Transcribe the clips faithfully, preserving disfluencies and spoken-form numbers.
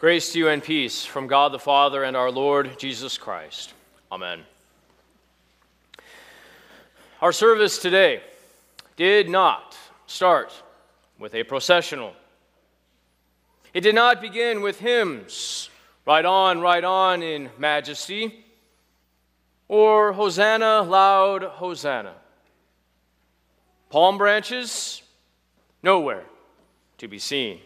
Grace to you and peace from God the Father and our Lord Jesus Christ. Amen. Our service today did not start with a processional. It did not begin with hymns, "Ride on, ride on in majesty," or "Hosanna, loud Hosanna." Palm branches, nowhere to be seen.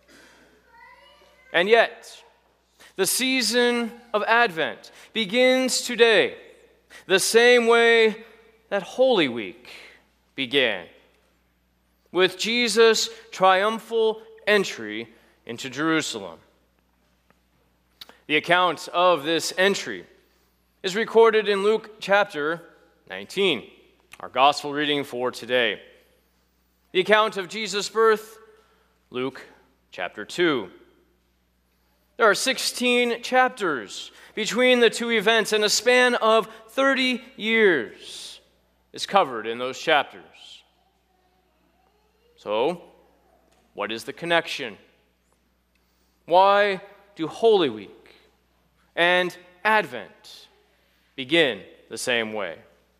And yet, the season of Advent begins today, the same way that Holy Week began, with Jesus' triumphal entry into Jerusalem. The account of this entry is recorded in Luke chapter nineteen, our gospel reading for today. The account of Jesus' birth, Luke chapter two. There are sixteen chapters between the two events, and a span of thirty years is covered in those chapters. So, what is the connection? Why do Holy Week and Advent begin the same way?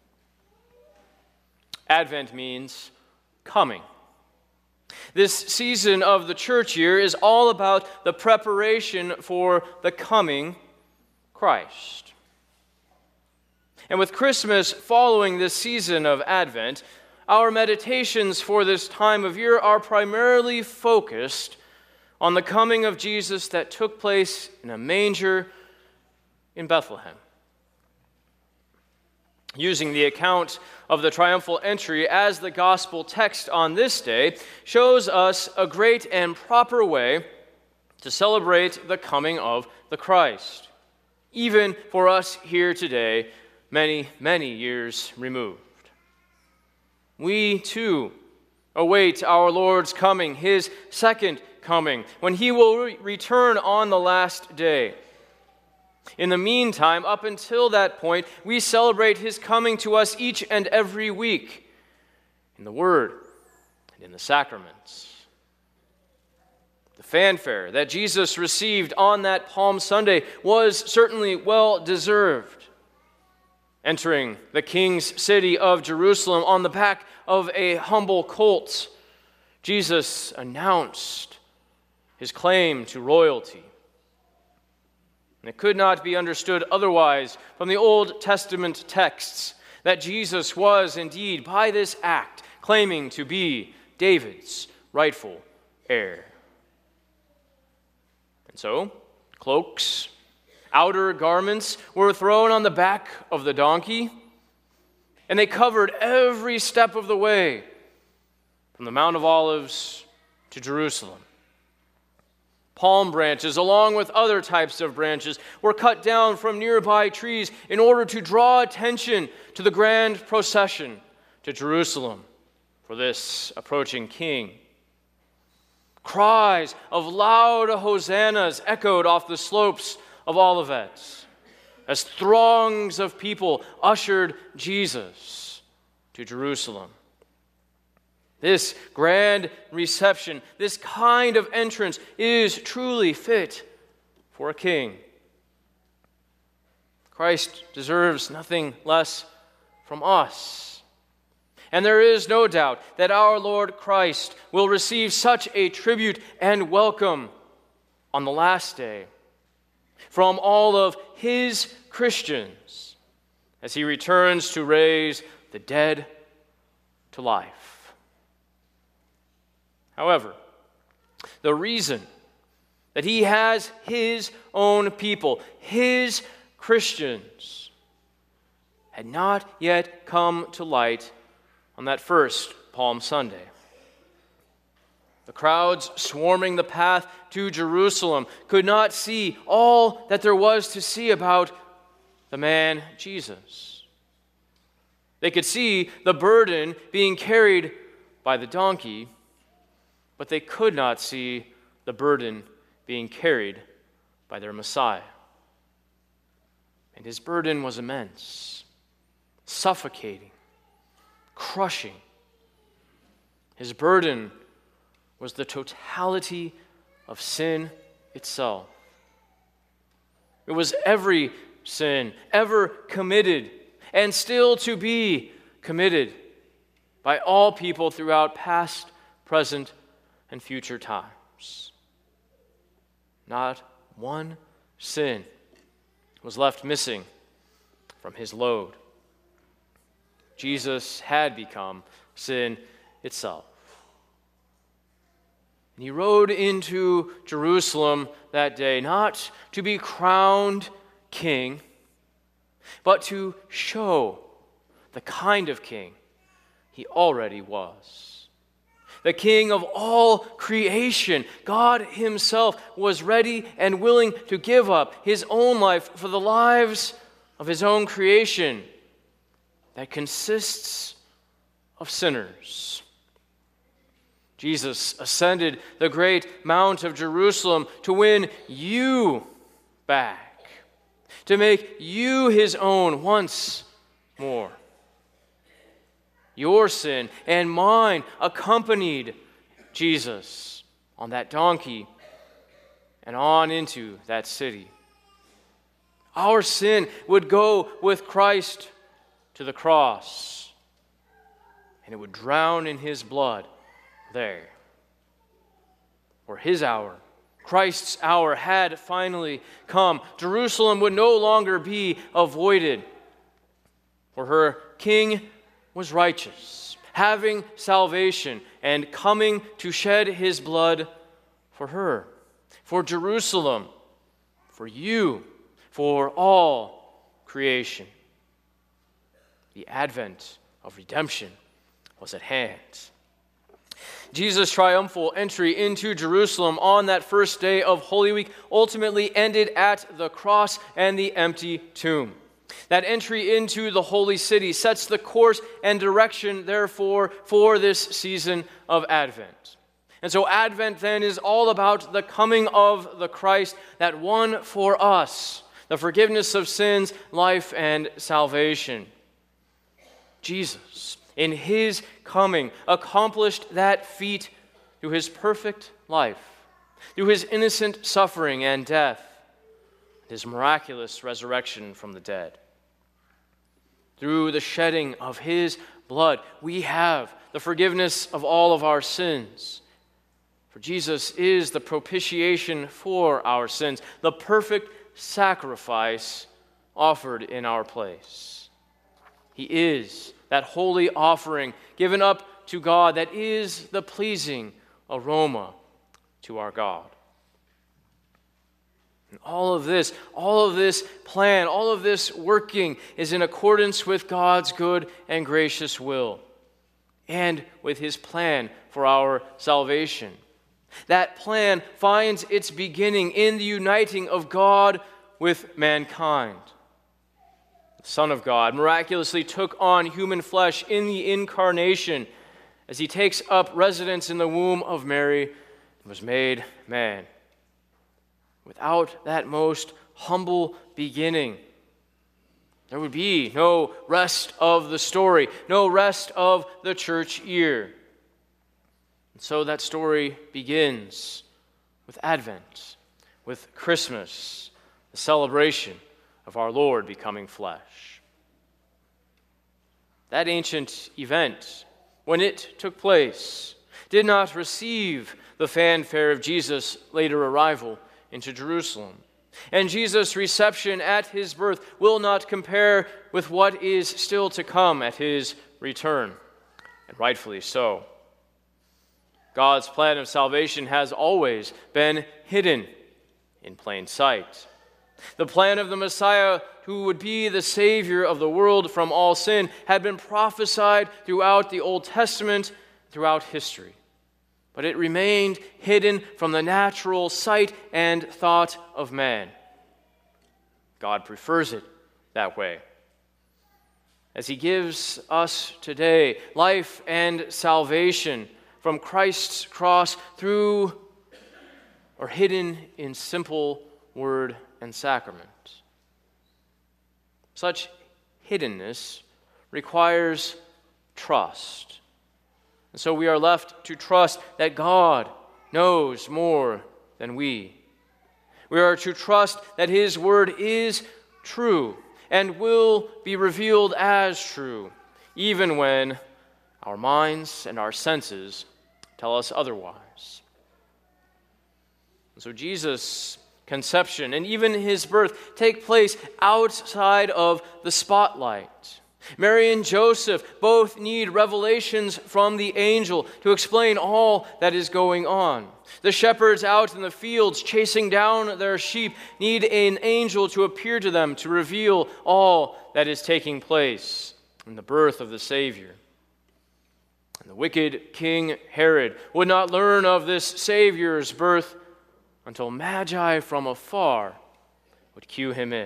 Advent means coming. This season of the church year is all about the preparation for the coming Christ. And with Christmas following this season of Advent, our meditations for this time of year are primarily focused on the coming of Jesus that took place in a manger in Bethlehem. Using the account of the triumphal entry as the gospel text on this day shows us a great and proper way to celebrate the coming of the Christ, even for us here today, many, many years removed. We, too, await our Lord's coming, his second coming, when he will re- return on the last day. In the meantime, up until that point, we celebrate his coming to us each and every week in the Word and in the sacraments. The fanfare that Jesus received on that Palm Sunday was certainly well deserved. Entering the King's city of Jerusalem on the back of a humble colt, Jesus announced his claim to royalty. And it could not be understood otherwise from the Old Testament texts that Jesus was indeed, by this act, claiming to be David's rightful heir. And so, cloaks, outer garments were thrown on the back of the donkey, and they covered every step of the way from the Mount of Olives to Jerusalem. Palm branches, along with other types of branches, were cut down from nearby trees in order to draw attention to the grand procession to Jerusalem for this approaching king. Cries of loud hosannas echoed off the slopes of Olivet as throngs of people ushered Jesus to Jerusalem. This grand reception, this kind of entrance is truly fit for a king. Christ deserves nothing less from us. And there is no doubt that our Lord Christ will receive such a tribute and welcome on the last day from all of his Christians as he returns to raise the dead to life. However, the reason that he has his own people, his Christians, had not yet come to light on that first Palm Sunday. The crowds swarming the path to Jerusalem could not see all that there was to see about the man Jesus. They could see the burden being carried by the donkey, but they could not see the burden being carried by their Messiah. And his burden was immense, suffocating, crushing. His burden was the totality of sin itself. It was every sin ever committed and still to be committed by all people throughout past, present, and future times. Not one sin was left missing from his load. Jesus had become sin itself. And he rode into Jerusalem that day, not to be crowned king, but to show the kind of king he already was. The king of all creation, God himself, was ready and willing to give up his own life for the lives of his own creation that consists of sinners. Jesus ascended the great Mount of Jerusalem to win you back, to make you his own once more. Your sin and mine accompanied Jesus on that donkey and on into that city. Our sin would go with Christ to the cross, and it would drown in his blood there. For his hour, Christ's hour, had finally come. Jerusalem would no longer be avoided, for her king was righteous, having salvation, and coming to shed his blood for her, for Jerusalem, for you, for all creation. The advent of redemption was at hand. Jesus' triumphal entry into Jerusalem on that first day of Holy Week ultimately ended at the cross and the empty tomb. That entry into the holy city sets the course and direction, therefore, for this season of Advent. And so Advent then is all about the coming of the Christ that won for us the forgiveness of sins, life, and salvation. Jesus, in his coming, accomplished that feat through his perfect life, through his innocent suffering and death, his miraculous resurrection from the dead. Through the shedding of his blood, we have the forgiveness of all of our sins. For Jesus is the propitiation for our sins, the perfect sacrifice offered in our place. He is that holy offering given up to God that is the pleasing aroma to our God. And all of this, all of this plan, all of this working is in accordance with God's good and gracious will and with his plan for our salvation. That plan finds its beginning in the uniting of God with mankind. The Son of God miraculously took on human flesh in the incarnation as he takes up residence in the womb of Mary and was made man. Without that most humble beginning, there would be no rest of the story, no rest of the church year. And so that story begins with Advent, with Christmas, the celebration of our Lord becoming flesh. That ancient event, when it took place, did not receive the fanfare of Jesus' later arrival into Jerusalem. And Jesus' reception at his birth will not compare with what is still to come at his return, and rightfully so. God's plan of salvation has always been hidden in plain sight. The plan of the Messiah, who would be the Savior of the world from all sin, had been prophesied throughout the Old Testament, throughout history. But it remained hidden from the natural sight and thought of man. God prefers it that way. As he gives us today life and salvation from Christ's cross through or hidden in simple word and sacrament. Such hiddenness requires trust. And so we are left to trust that God knows more than we. We are to trust that his word is true and will be revealed as true, even when our minds and our senses tell us otherwise. So Jesus' conception and even his birth take place outside of the spotlight. Mary and Joseph both need revelations from the angel to explain all that is going on. The shepherds out in the fields chasing down their sheep need an angel to appear to them to reveal all that is taking place in the birth of the Savior. And the wicked King Herod would not learn of this Savior's birth until Magi from afar would cue him in.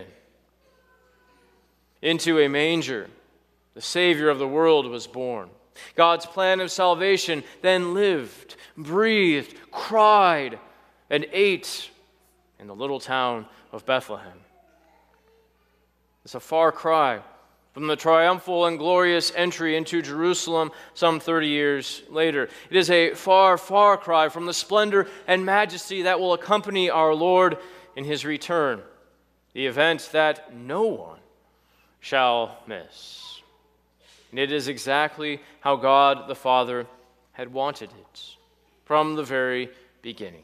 Into a manger, the Savior of the world was born. God's plan of salvation then lived, breathed, cried, and ate in the little town of Bethlehem. It's a far cry from the triumphal and glorious entry into Jerusalem some thirty years later. It is a far, far cry from the splendor and majesty that will accompany our Lord in his return, the event that no one shall miss. And it is exactly how God the Father had wanted it from the very beginning.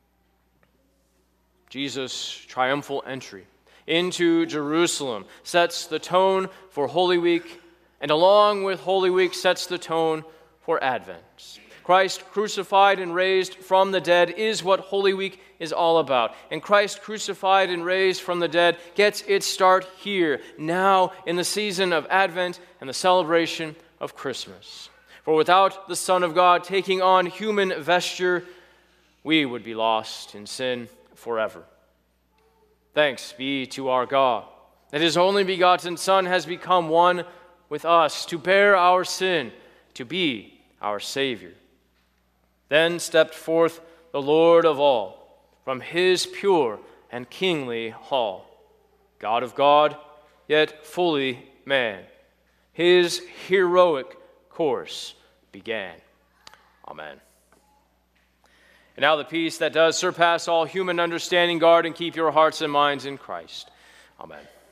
Jesus' triumphal entry into Jerusalem sets the tone for Holy Week, and along with Holy Week sets the tone for Advent. Christ crucified and raised from the dead is what Holy Week is all about. And Christ crucified and raised from the dead gets its start here, now in the season of Advent and the celebration of Christmas. For without the Son of God taking on human vesture, we would be lost in sin forever. Thanks be to our God, that his only begotten Son has become one with us to bear our sin, to be our Savior. Then stepped forth the Lord of all from his pure and kingly hall, God of God, yet fully man. His heroic course began. Amen. And now the peace that does surpass all human understanding, guard and keep your hearts and minds in Christ. Amen.